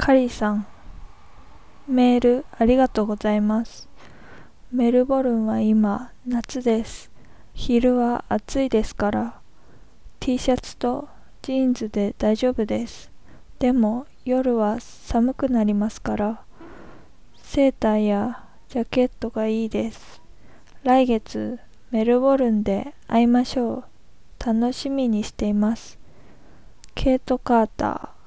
カリさん、メールありがとうございます。メルボルンは今、夏です。昼は暑いですから、T シャツとジーンズで大丈夫です。でも夜は寒くなりますから、セーターやジャケットがいいです。来月、メルボルンで会いましょう。楽しみにしています。ケイト・カーター。